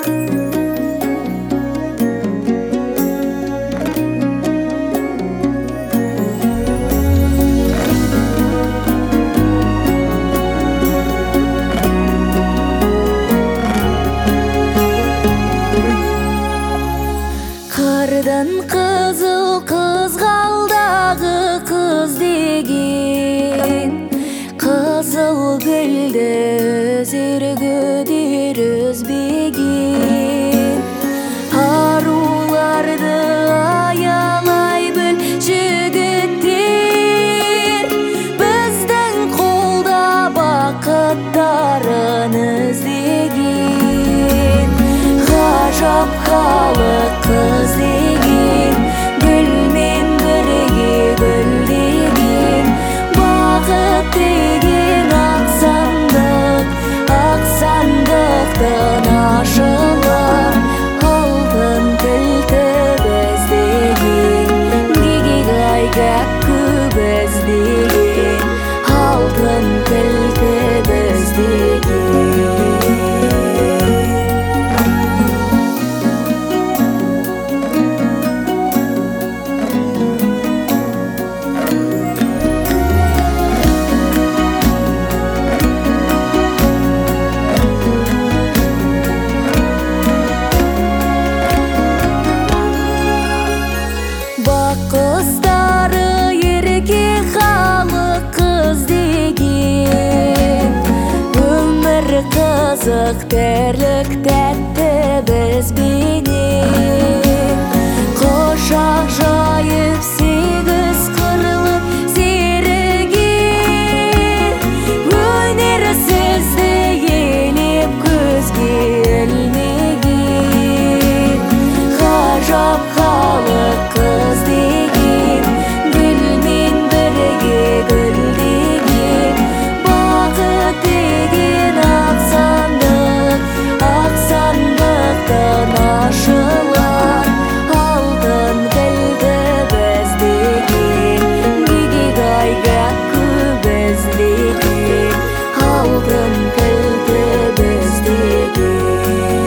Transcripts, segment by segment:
Кардан қызыл қызғалдағы қыз деген, қызыл гүлді өзергідер үзбеген. Аруларды аялай біл жігіттер, біздің қолда бақыттарын іздеген. Ғажап халық қыз деген, гүлмен бірге гүлдеген. Бақыт деген ақ сандықтан ашылар, алтын кілті біздеген. Гигигайга біздеген, алтын кілті біздеген. Құстары ерке халық қыз деген, өмір қызық тірлік тәтті бізбенен. Құшақ жайып сегіз қырлы серіге, өнер сізді елеп көзге ілмеген. Ғажап халық қыз деген, гүлмен бірге гүлдеген. Бақыт деген ақ сандықтан ашылар, алтын кілті біздеген. Гигигайга біздеген, алтын кілті біздеген.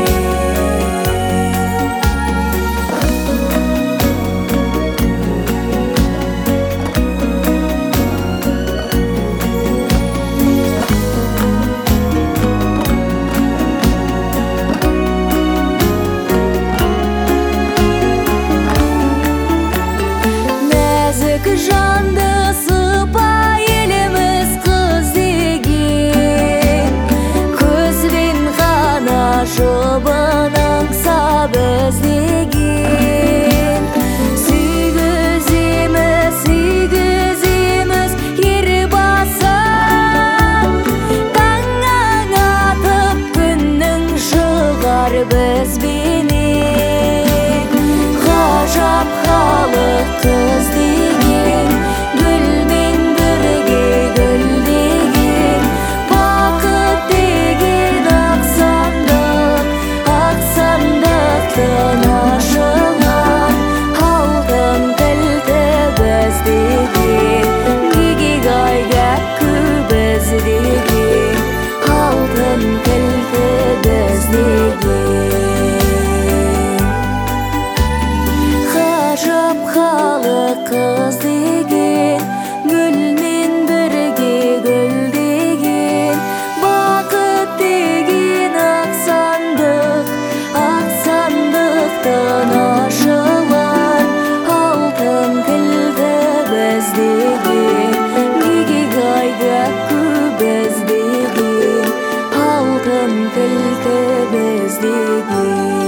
Жанды сыпайылымыз қыз деген, көзбен ғана жұбын аңса біздеген. Сүйгіземіз ер басып, таңнан атып күннің шығар бізбенен. Ғажап халық қыз деген, гүлмен бірге гүлдеген. Бақыт деген ақ сандықтан ашылар, алтын кілті біздеген. Гигигайга біздеген, алтын кілті біздеген. Ғажап халық қыз деген, гүлмен бірге гүлдеген. Бақыт деген ақ сандықтан ашылар, алтын кілті біздеген. Гигигайга біздеген, алтын кілті біздеген.